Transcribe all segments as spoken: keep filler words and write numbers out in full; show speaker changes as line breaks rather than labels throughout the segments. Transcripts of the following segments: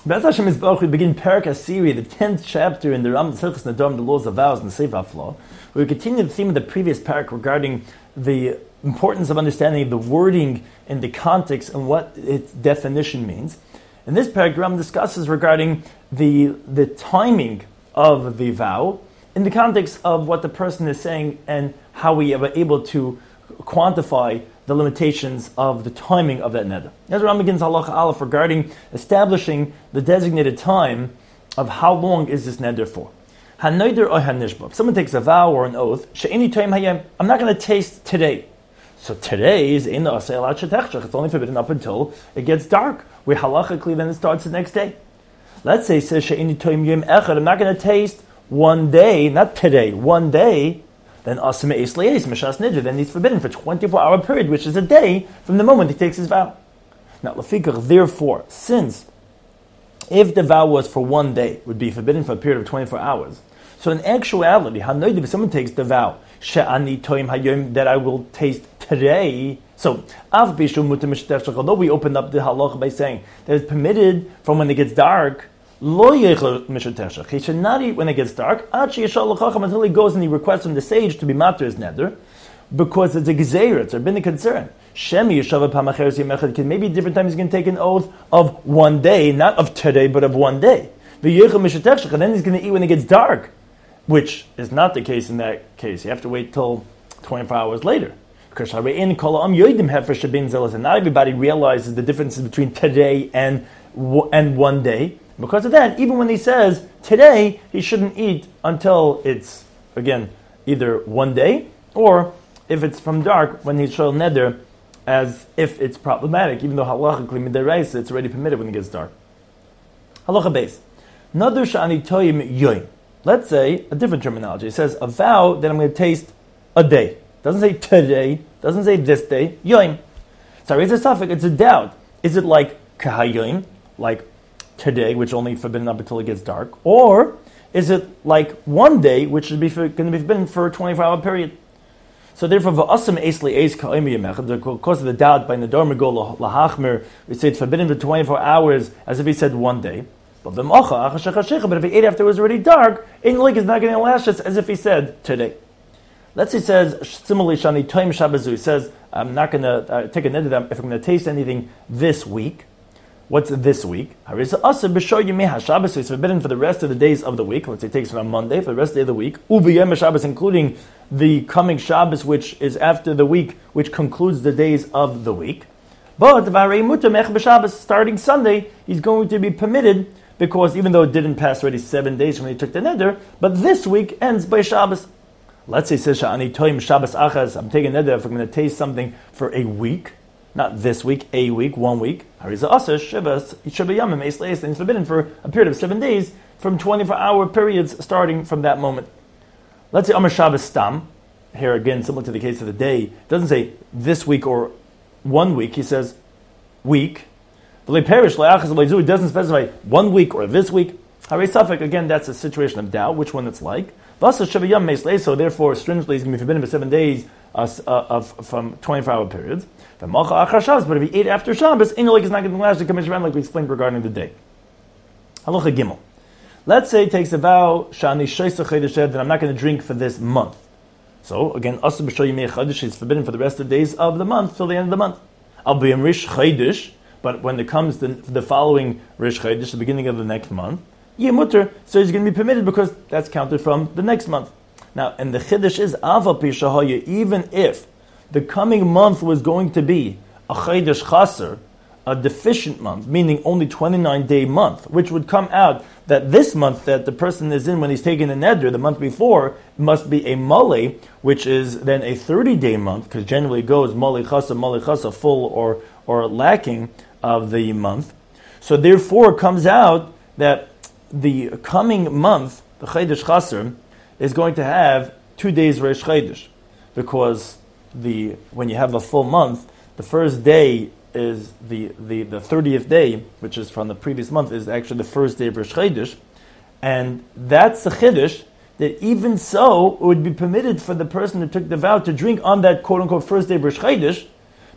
B'ez Hashem Yisbarach, we begin Perek HaSiri, the tenth chapter in the Ram Tzilchus Nadam, the laws of vows and Sefer Haflah. We continue the theme of the previous parak regarding the importance of understanding the wording in the context and what its definition means. In this parak, the Ram discusses regarding the the timing of the vow in the context of what the person is saying and how we are able to quantify the limitations of the timing of that neder. As Ram begins halacha aleph regarding establishing the designated time of how long is this neder for. Haneder or hanishba. If someone takes a vow or an oath, she'eni toim hayem, I'm not going to taste today. So today is in the asel ad shetechshach. It's only forbidden up until it gets dark. Where halachically then it starts the next day. Let's say says she'eni toim yom echad. I'm not going to taste one day, not today, one day. Then asime es leis mishas neder. Then he's forbidden for twenty-four hour period, which is a day from the moment he takes his vow. Now lefikach, therefore, since if the vow was for one day, it would be forbidden for a period of twenty-four hours. So in actuality, hanoidiv, if someone takes the vow, she'ani toim hayom, that I will taste today. So, although we opened up the halacha by saying that it's permitted from when it gets dark, he should not eat when it gets dark until he goes and he requests from the sage to be matter his neder, because it's a gezeira, it's a rabbinic concern. Maybe different times he's going to take an oath of one day, not of today, but of one day. And then he's going to eat when it gets dark, which is not the case in that case. You have to wait till twenty-four hours later. Because not everybody realizes the differences between today and and one day. Because of that, even when he says today, he shouldn't eat until it's, again, either one day, or if it's from dark, when he shall neder, as if it's problematic, even though halachically midaraisa, it's already permitted when it gets dark. Halacha base. Nadur sha'ani toyim yoim. Let's say, a different terminology. It says a vow that I'm going to taste a day. Doesn't say today, doesn't say this day, yoim. Sorry, it's a suffix, it's a doubt. Is it like kahayoim, like today, which only forbidden up until it gets dark? Or is it like one day, which should be for, going to be forbidden for a twenty-four hour period? So therefore, v'asam esli eis ka'imi yemechad, because of the doubt by Nadar Megol lahachmer, we say it's forbidden for twenty-four hours, as if he said one day. But but if he ate after it was already dark, in like is not going to last us as if he said today. Let's say he says, similarly, Shani Toim Shabbazu, he says, I'm not going to uh, take a neder if I'm going to taste anything this week. What's this week? It's forbidden for the rest of the days of the week. Let's say it takes it on Monday, for the rest of the week. Shabbos, including the coming Shabbos, which is after the week, which concludes the days of the week. But starting Sunday, he's going to be permitted, because even though it didn't pass already seven days when he took the neder, but this week ends by Shabbos. Let's say it says, I'm taking a neder if I'm going to taste something for a week. Not this week, a week, one week. It's forbidden for a period of seven days from twenty-four hour periods starting from that moment. Let's say Amar Shabbos Stam. Here again, similar to the case of the day, it doesn't say this week or one week. He says week. It doesn't specify one week or this week. Again, that's a situation of doubt, which one it's like. So therefore, stringently, he's going to be forbidden for seven days uh, of from twenty-four hour periods. But if he ate after Shabbos, Inalik is not going to last the commission around like we explained regarding the day. Halacha Gimel. Let's say he takes a vow, Shani Shaisa Chedesh, that I'm not going to drink for this month. So again, Asa B'Shoy Yimei Chodesh is forbidden for the rest of the days of the month till the end of the month. I'll be in Rish Chodesh, but when it comes to the following Rish Chodesh, the beginning of the next month, Yemutter, so he's going to be permitted because that's counted from the next month. Now, and the Chiddush is Ava Pishahaya, even if the coming month was going to be a Chodesh Chaser, a deficient month, meaning only twenty-nine day month, which would come out that this month that the person is in when he's taking the neder, the month before, must be a Male, which is then a thirty day month, because generally it goes Male Chasa, Male Chasa, full or, or lacking of the month. So therefore it comes out that the coming month, the Chodesh Chaser, is going to have two days Reish Chodesh, because the when you have a full month, the first day is the, the, the thirtieth day, which is from the previous month, is actually the first day of Reish Chodesh, and that's the Chiddush, that even so, it would be permitted for the person who took the vow to drink on that quote-unquote first day of Reish Chodesh,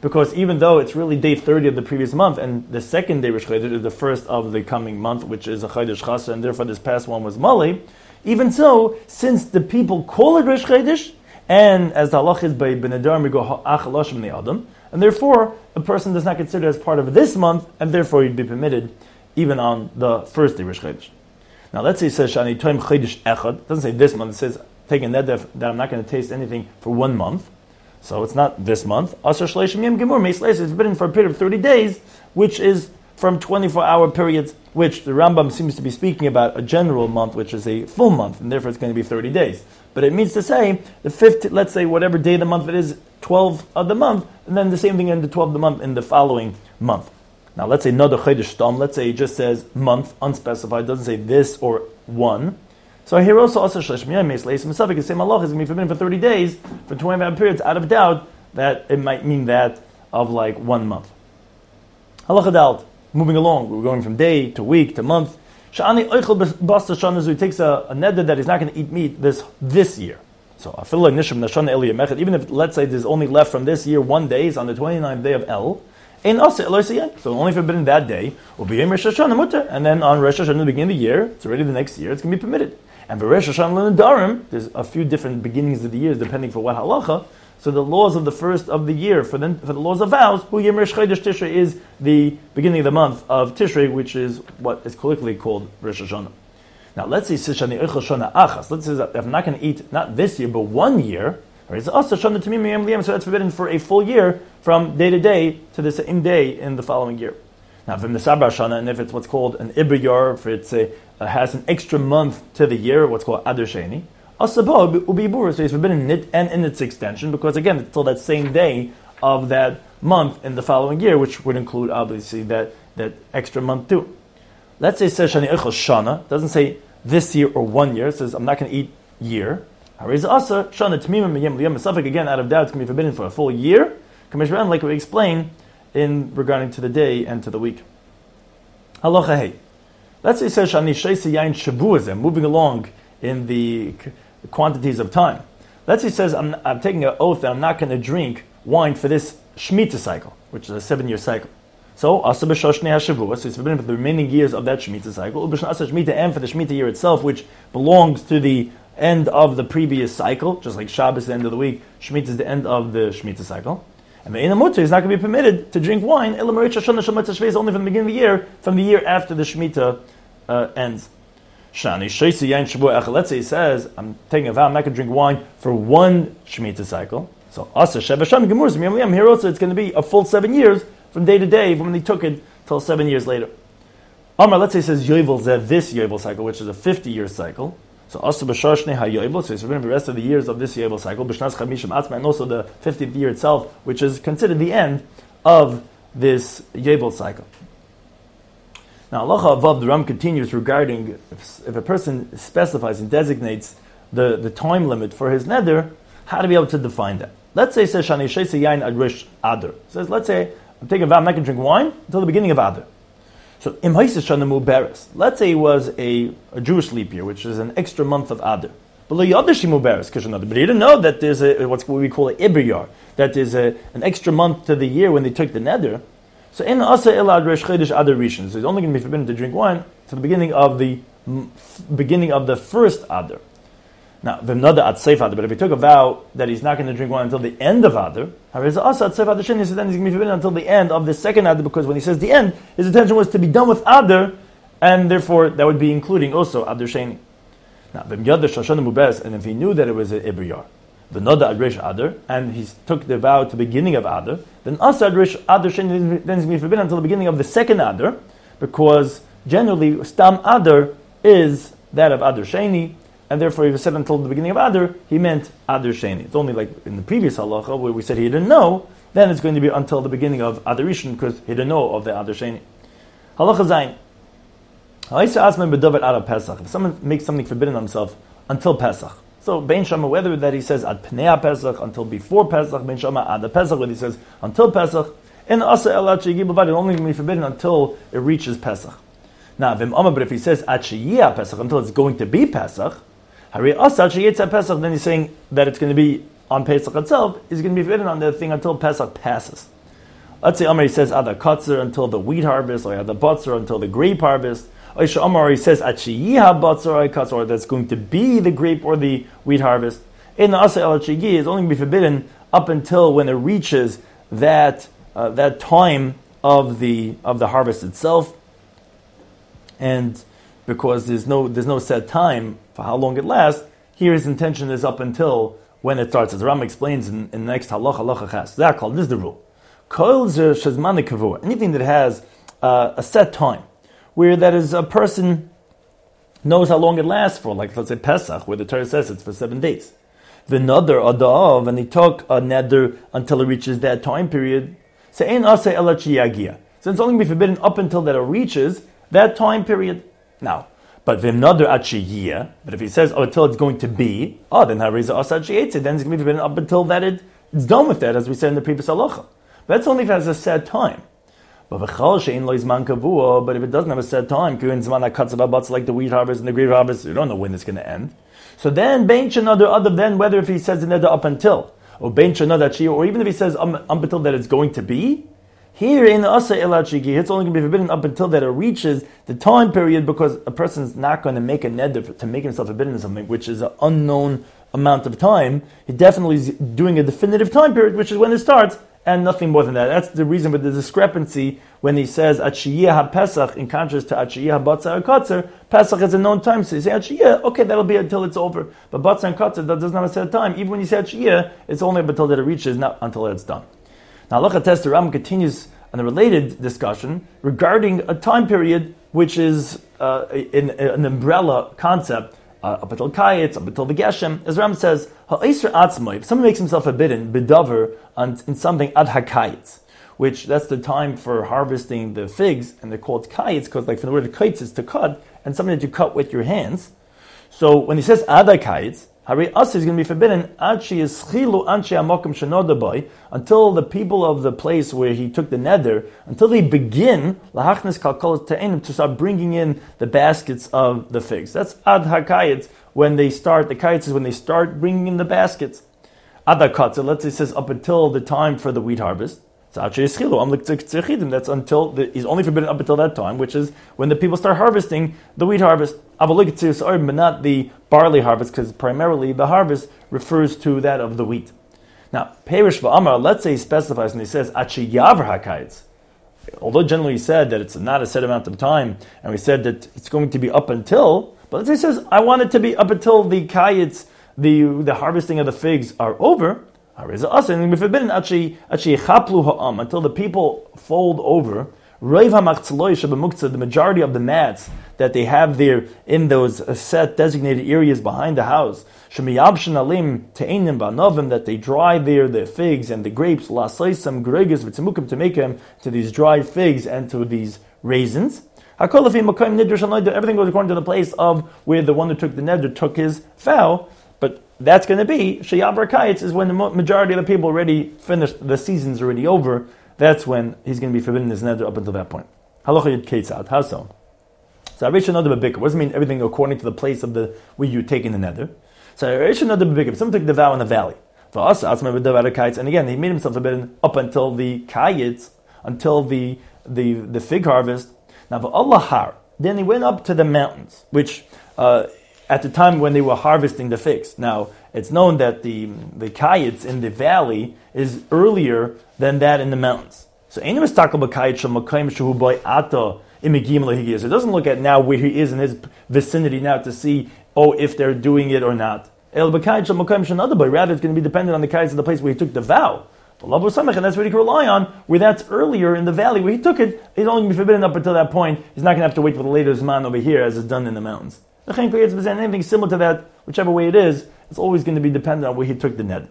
because even though it's really day thirty of the previous month, and the second day Rosh Chodesh is the first of the coming month, which is a Chodesh Chasar, and therefore this past one was Mali, even so, since the people call it Rosh Chodesh, and as the halach is by Benedar, we go Ach Lashim the Adam, and therefore a person does not consider it as part of this month, and therefore he'd be permitted even on the first day Rosh Chodesh. Now let's say it says Shani Toim Chodesh Echad. It doesn't say this month. It says take a neder that I'm not going to taste anything for one month. So it's not this month. Asher Shleishim Yom Gemur Meis Leis is forbidden for a period of thirty days, which is from twenty-four hour periods, which the Rambam seems to be speaking about a general month, which is a full month, and therefore it's going to be thirty days. But it means to say the fifth, let's say whatever day of the month it is, twelve of the month, and then the same thing in the twelfth of the month in the following month. Now let's say Nada Chodesh Stam, let's say it just says month, unspecified, doesn't say this or one. So here also, also Shlesh Miyam Meis Leis Mesafik is same halach is going to be forbidden for thirty days, for twenty-five periods, out of doubt that it might mean that of like one month. Halacha Dalt, moving along, we're going from day to week to month. Sha'ani Oichel Basta Shana, he takes a, a neder that he's not going to eat meat this this year. So Afilah Nishim Nashana Eliyah Mechet, even if let's say there's only left from this year one day, is on the twenty-ninth day of El. In so only forbidden that day will be Rosh Hashanah mutter, and then on Rosh Hashanah, the beginning of the year, it's already the next year, it's going to be permitted. And for Rosh Hashanah Darim, there's a few different beginnings of the years depending for what halacha. So the laws of the first of the year for the for the laws of vows, Hu Yom Rosh Chodesh Tishrei is the beginning of the month of Tishrei, which is what is colloquially called Rosh Hashanah. Now let's say Sishani Eichel Shana Achas. Let's say that if I'm not going to eat not this year but one year. It's also Shana Tamim Yom Liyam, so that's forbidden for a full year from day to day to the same day in the following year. Now, from the Sabra Shana, and if it's what's called an Ibriyar, if it's a uh, has an extra month to the year, what's called Adar Sheni, Asabo will be Bura, so it's forbidden in it and in its extension, because again, it's till that same day of that month in the following year, which would include obviously that, that extra month too. Let's say it says Shani Eichel Shana, doesn't say this year or one year, it says I'm not going to eat year. Again, out of doubt, it's going to be forbidden for a full year, like we explained in regarding to the day and to the week. Halacha hey. Let's say it says Shani Sheisi Yain Shabuazem, moving along in the quantities of time. Let's say it says I'm, I'm taking an oath that I'm not going to drink wine for this Shemitah cycle, which is a seven-year cycle. So, Asa B'Shoshne HaShavua, so it's forbidden for the remaining years of that Shemitah cycle, Ubishna Asa Shemitah, and for the Shemitah year itself, which belongs to the end of the previous cycle, just like Shabbos is the end of the week, Shemitah is the end of the Shemitah cycle. And the Einamutter is not going to be permitted to drink wine, only from the beginning of the year, from the year after the Shemitah uh, ends. Let's say he says, I'm taking a vow, I'm not going to drink wine for one Shemitah cycle. So, Asa Sheva Sham Gemurz, here also it's going to be a full seven years from day to day from when they took it till seven years later. Amar, let's say he says Yovel Zeh, this Yovel cycle, which is a fifty-year cycle. So also b'sharshne hayovel, so it's forbidden the rest of the years of this yovel cycle, b'shnas chamishim atzma, and also the fiftieth year itself, which is considered the end of this yovel cycle. Now, halacha avav, the Ram continues regarding if, if a person specifies and designates the, the time limit for his neder, how to be able to define that. Let's say it says shani sheisa yain ad rish adar. It says, let's say I'm taking a vow, I'm not going to drink wine until the beginning of Adar. So, im haisis shana muberes. Let's say it was a, a Jewish leap year, which is an extra month of Adar. But lo yadashi muberes kishanadar. But he didn't know that there's a what's what we call an ibriyar, that there's a an extra month to the year when they took the neder. So in asa elad resh chodesh Adar rishon. So he's only going to be forbidden to drink wine to the beginning of the f- beginning of the first Adar. Now, the nada at seif Adar. But if he took a vow that he's not going to drink wine until the end of Adar, however, asa at seif Adar sheni, so then he's going to be forbidden until the end of the second Adar, because when he says the end, his intention was to be done with Adar, and therefore that would be including also Adar sheni. Now, the yada shoshana mubes, and if he knew that it was an ibriyar, the nada ad resh Adar, and he took the vow to the beginning of Adar, then asa ad resh Adar sheni, then he's going to be forbidden until the beginning of the second Adar, because generally stam Adar is that of Adar sheni. And therefore, if he said until the beginning of Adar, he meant Adar Sheni. It's only like in the previous halacha where we said he didn't know, then it's going to be until the beginning of Adar Rishon, because he didn't know of the Adar Sheni. Halacha Zayin. If someone makes something forbidden on himself until Pesach. So, Bein Shama, whether that he says Ad Pnei Pesach, until before Pesach, Bein Shama Ad Pesach, whether he says until Pesach, in Asa Elat Sheyigi Bavad, it only going to be forbidden until it reaches Pesach. Now, but if he says Ad Sheyiyah Pesach, until it's going to be Pesach, then he's saying that it's going to be on Pesach itself, is going to be forbidden on the thing until Pesach passes. Let's say Amar he says Ada Katzer until the wheat harvest, or Ada Batzer until the grape harvest. Oisha Amar he says Achiyiha Batzer or Katzer, or that's going to be the grape or the wheat harvest. In the Asa El Achigi is only going to be forbidden up until when it reaches that uh, that time of the of the harvest itself, and because there's no there's no set time for how long it lasts. Here his intention is up until when it starts. As the Rambam explains in, in the next halacha, halacha chas. That called this is the rule. Anything that has uh, a set time, where that is a person knows how long it lasts for, like let's say Pesach, where the Torah says it's for seven days. The neder adav, and he took a neder until it reaches that time period. So ein aseh ela chiyagia. So it's only going to be forbidden up until that it reaches that time period. Now, but v'im neder achiyia. But if he says oh, until it's going to be, oh, then hareza aseh chiyetze. Then it's going to be forbidden up until that it, it's done with that, as we said in the previous halacha. But that's only if it has a set time. But v'chal she'ein lo zman kavua. But if it doesn't have a set time, kuin zman hakatzav habatz, like the wheat harvest and the grape harvest, you don't know when it's going to end. So then, bein shenadar other then whether if he says the neder up until, or bein shenadar achiyah, or even if he says um, up until that it's going to be, here in asa el achigi, it's only going to be forbidden up until that it reaches the time period, because a person's not going to make a neder to make himself forbidden in something which is an unknown amount of time. He definitely is doing a definitive time period, which is when it starts, and nothing more than that. That's the reason for the discrepancy when he says Achiyah HaPesach in contrast to Achiyah HaBatzar HaKatzer. Pesach is a known time, so you say Achiyah, okay, that'll be until it's over. But Batzar and Katzer, that doesn't have a set time. Even when you say Achiyah, it's only until that it reaches, not until it's done. Now, Halacha Tes, the Rambam continues on a related discussion regarding a time period which is uh, in, in an umbrella concept, uh, up until Kayetz, up until the Geshem. As Rambam says, Ha'isr Atzmai, if someone makes himself forbidden, Bidavar, in something ad hakayitz, which that's the time for harvesting the figs, and they're called kayitz because, like, from the word kayitz is to cut, and something that you cut with your hands. So when he says ad hakayitz, Hari Asa is going to be forbidden until the people of the place where he took the neder, until they begin to start bringing in the baskets of the figs. That's ad hakayitz, when they start, the kayitz is when they start bringing in the baskets. Adakatza, let's say it says up until the time for the wheat harvest. That's until the, he's only forbidden up until that time, which is when the people start harvesting the wheat harvest. But not the barley harvest, because primarily the harvest refers to that of the wheat. Now, Perish v'amar, let's say he specifies and he says Achiyavar hakayitz. Although generally he said that it's not a set amount of time, and we said that it's going to be up until, but let's say he says I want it to be up until the kayitz, the the harvesting of the figs are over, and forbidden until the people fold over. The majority of the mats that they have there in those set designated areas behind the house, that they dry there the figs and the grapes, to make them to these dried figs and to these raisins. Everything goes according to the place of where the one who took the neder took his vow. But that's going to be Shayabar Kayitz is when the majority of the people already finished, the season's already over. That's when he's going to be forbidden his neder up until that point. Halacha Yud Keitzad. How so? So Arisha Nodar B'Bikr. What does it mean everything according to the place of the where you're taking the neder? So Arisha Nodar B'Bikr. If someone took the vow in the valley, for us, and again, he made himself forbidden up until the Kayitz, until the the the fig harvest. Now for Allah Har, then he went up to the mountains, which. Uh, At the time when they were harvesting the figs. Now, it's known that the the kayitz in the valley is earlier than that in the mountains. So, it doesn't look at now where he is in his vicinity now to see, oh, if they're doing it or not. Rather, it's going to be dependent on the kayitz of the place where he took the vow. And that's what he can rely on, where that's earlier in the valley where he took it. He's only going to be forbidden up until that point. He's not going to have to wait for the later Zman over here as it's done in the mountains. Anything similar to that, whichever way it is, it's always going to be dependent on where he took the neder.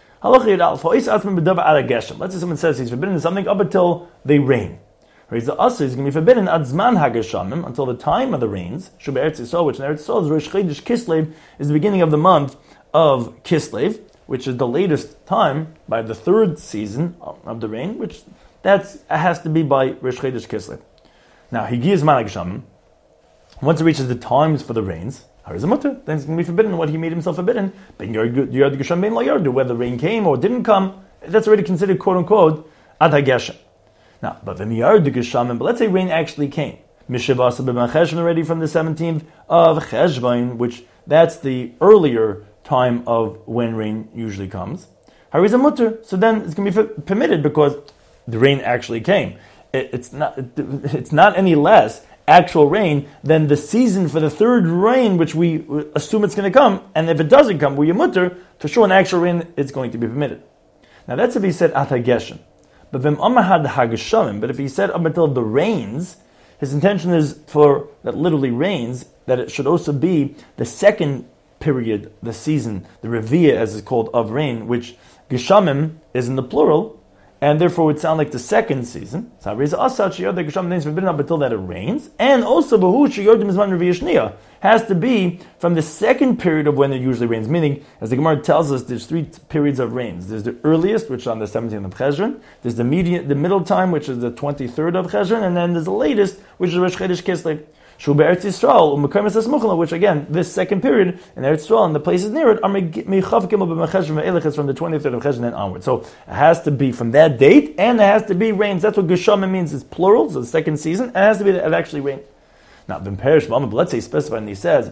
Let's say someone says he's forbidden something up until they rain. Whereas the Asa is going to be forbidden adzman hageshamim, until the time of the rains. Which in Eretz Yisrael is Rosh Chodesh Kislev, is the beginning of the month of Kislev, which is the latest time by the third season of the rain, which that has to be by Rosh Chodesh Kislev. Now, Higi Zman hageshamim. Once it reaches the times for the rains, then it's going to be forbidden what he made himself forbidden. Whether the rain came or didn't come, that's already considered quote unquote ad hageshem. Now, but but let's say rain actually came. Mishivasa b'macheshvan already from the seventeenth of Cheshvan, which that's the earlier time of when rain usually comes. Hariza mutter, so then it's going to be permitted because the rain actually came. It, it's not. It, it's not any less actual rain than the season for the third rain, which we assume it's going to come. And if it doesn't come, we mutter for sure. An actual rain, it's going to be permitted. Now that's if he said atageshem. But v'm amahad hageshamim. But if he said up until the rains, his intention is for that literally rains, that it should also be the second period, the season, the revia as it's called of rain, which geshamim is in the plural, and therefore would sound like the second season. So geshamim forbidden up until that it rains, and also behu sheyordim izman revia shniya has to be from the second period of when it usually rains. Meaning, as the Gemara tells us, there's three t- periods of rains. There's the earliest, which is on the seventeenth of Cheshvan. There's the median, the middle time, which is the twenty-third of Cheshvan, and then there's the latest, which is Rosh Chodesh Kislev. Shu be'Eretz Yisrael, u'mekoymes esmuchla, which again, this second period in Eretz Yisrael and the places near it are meichav gimel b'mecheshvan ve'elech from the twenty-third of Cheshvan and onward. So it has to be from that date, and it has to be rains. That's what Geshamim means. It's plural, so the second season. It has to be that it actually rained. Now, ben perish but let's say specified, and he says,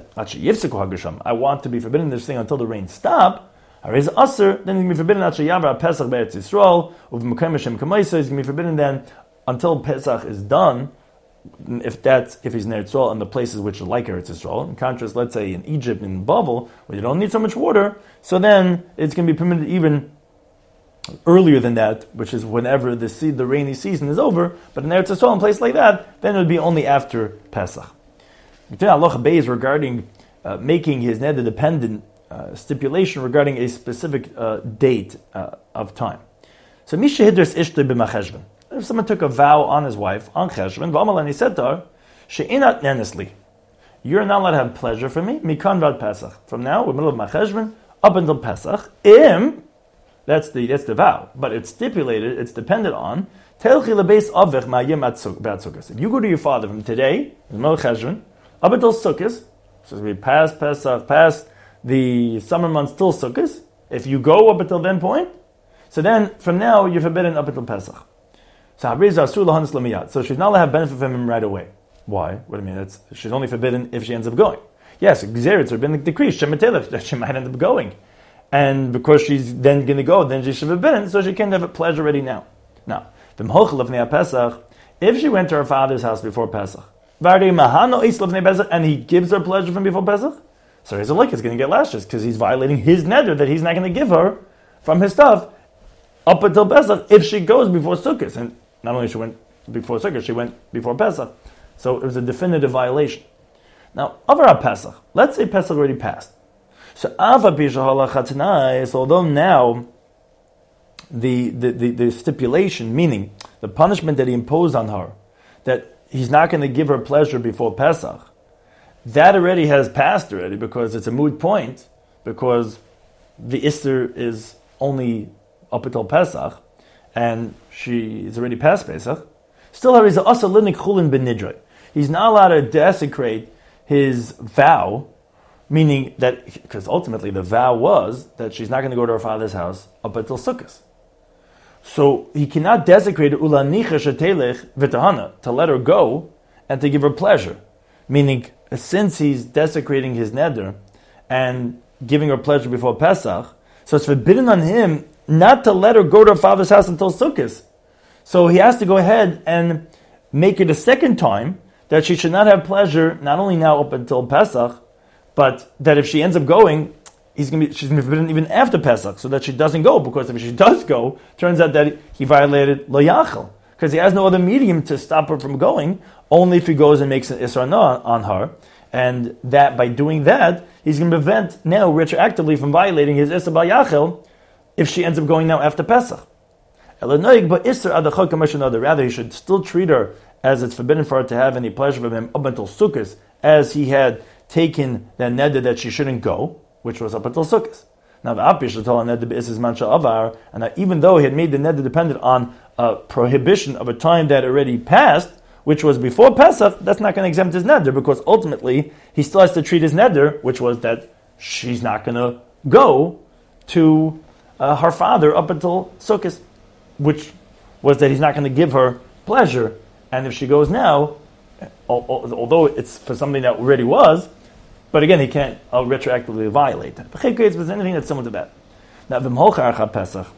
I want to be forbidden this thing until the rain stop. Then he's going to be forbidden Pesach be'Eretz Yisrael. He's going to be forbidden then until Pesach is done. If that's if he's near Yisrael and the places which are like Eretz Yisrael. In contrast, let's say in Egypt, in Babel, where you don't need so much water, so then it's going to be permitted even earlier than that, which is whenever the sea, the rainy season is over. But in Eretz Yisrael, in a place like that, then it would be only after Pesach. Allah is regarding uh, making his neder dependent uh, stipulation regarding a specific uh, date uh, of time. So Misha Hidris Ishtay b'macheshvan. If someone took a vow on his wife, on Cheshvan, V'amal, and he said to her, She'inat nenesli, you're not allowed to have pleasure for me, Mikan vad Pesach. From now, we're in the middle of Cheshvan, up until Pesach, Im, that's the that's the vow, but it's stipulated, it's dependent on, Telchi lebeis avech ma'yim b'at Sukkos. If you go to your father from today, in the middle of Cheshvan, up until Sukkos, so we past Pesach, past the summer months till Sukkos, if you go up until that point, so then, from now, you're forbidden up until Pesach. So so she's not allowed to have benefit from him right away. Why? What do you mean? It's, she's only forbidden if she ends up going. Yes, Gzeritz or been decreased, that she might end up going. And because she's then going to go, then she should have been, so she can't have a pleasure ready now. Now, if she went to her father's house before Pesach, and he gives her pleasure from before Pesach, so he's like, it's going to get lashes because he's violating his neder that he's not going to give her from his stuff up until Pesach if she goes before Sukkot. And not only she went before Sukkot, she went before Pesach. So it was a definitive violation. Now, Avara Pesach, let's say Pesach already passed. So Ava Pisha Chatnai, although now the, the, the, the stipulation, meaning the punishment that he imposed on her, that he's not going to give her pleasure before Pesach, that already has passed already because it's a moot point, because the Isser is only up until Pesach, and she is already past Pesach. Still, he's not allowed to desecrate his vow, meaning that, because ultimately the vow was that she's not going to go to her father's house up until Sukkot. So he cannot desecrate to let her go and to give her pleasure. Meaning, since he's desecrating his neder and giving her pleasure before Pesach, so it's forbidden on him not to let her go to her father's house until Sukkot. So he has to go ahead and make it a second time that she should not have pleasure, not only now up until Pesach, but that if she ends up going, he's going to be, she's going to be forbidden even after Pesach, so that she doesn't go, because if she does go, turns out that he violated lo yachal, because he has no other medium to stop her from going, only if he goes and makes an isra no on her, and that by doing that, he's going to prevent now retroactively from violating his isra bal yachal if she ends up going now after Pesach. Rather, he should still treat her as it's forbidden for her to have any pleasure from him up until Sukkot, as he had taken that neder that she shouldn't go, which was up until Sukkot. Now, the apish told neder be'isses mancha avar, and that even though he had made the neder dependent on a prohibition of a time that already passed, which was before Pesach, that's not going to exempt his neder, because ultimately he still has to treat his neder, which was that she's not going to go to uh, her father up until Sukkot, which was that he's not going to give her pleasure, and if she goes now, although it's for something that already was, but again, he can't uh, retroactively violate that. There's anything that's similar to that. Now, v'mholcha Pesach,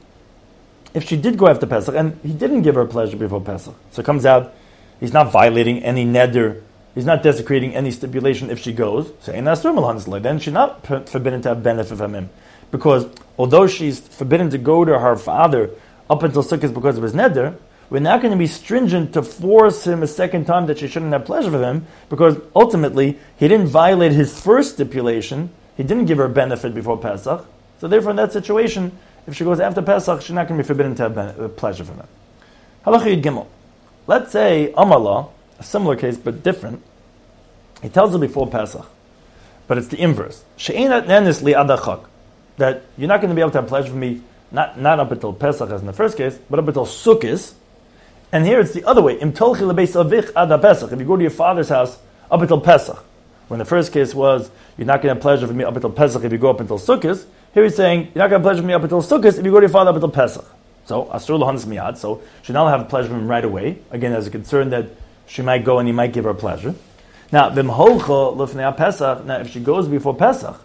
if she did go after Pesach, and he didn't give her pleasure before Pesach, so it comes out he's not violating any neder, he's not desecrating any stipulation if she goes, so then she's not forbidden to have benefit from him. Because although she's forbidden to go to her father up until Sukkot because of his neder, we're not going to be stringent to force him a second time that she shouldn't have pleasure with him, because ultimately he didn't violate his first stipulation, he didn't give her benefit before Pesach, so therefore in that situation, if she goes after Pesach, she's not going to be forbidden to have ben- pleasure from him. Halacha Yud Gimel. Let's say Amala, a similar case but different, he tells her before Pesach, but it's the inverse. She'enat nenis li adachak, that you're not going to be able to have pleasure from me, not, not up until Pesach as in the first case, but up until Sukkot. And here it's the other way. Im tolchi lebeis avich ad Pesach. If you go to your father's house up until Pesach, when the first case was you're not going to have pleasure from me up until Pesach if you go up until Sukkot, here he's saying you're not going to have pleasure from me up until Sukkot if you go to your father up until Pesach. So asur lahanis miyad. So she now have pleasure from him right away. Again, there's a concern that she might go and he might give her pleasure. Now v'mholcha lefnei Pesach. Now if she goes before Pesach,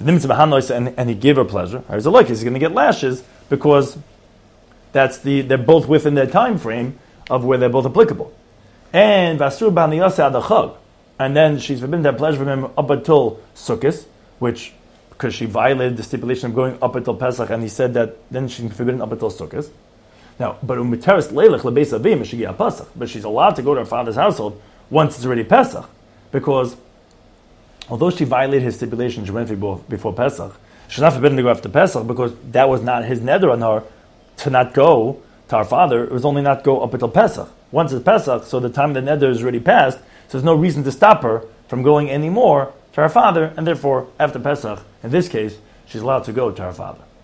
and, and he gave her pleasure, he's like he's going to get lashes because that's the they're both within their time frame of where they're both applicable. And Vasur Baniyasa Adachag, and then she's forbidden to have pleasure from him up until Sukkot, which because she violated the stipulation of going up until Pesach, and he said that then she's forbidden up until Sukkot. Now, but umiteres leilach lebeis avim shegia Pesach, but she's allowed to go to her father's household once it's already Pesach, because although she violated his stipulation, she went before, before Pesach, she's not forbidden to go after Pesach because that was not his neder on her to not go to our father. It was only not go up until Pesach. Once it's Pesach, so the time the neder is already passed, so there's no reason to stop her from going anymore to her father, and therefore, after Pesach, in this case, she's allowed to go to her father.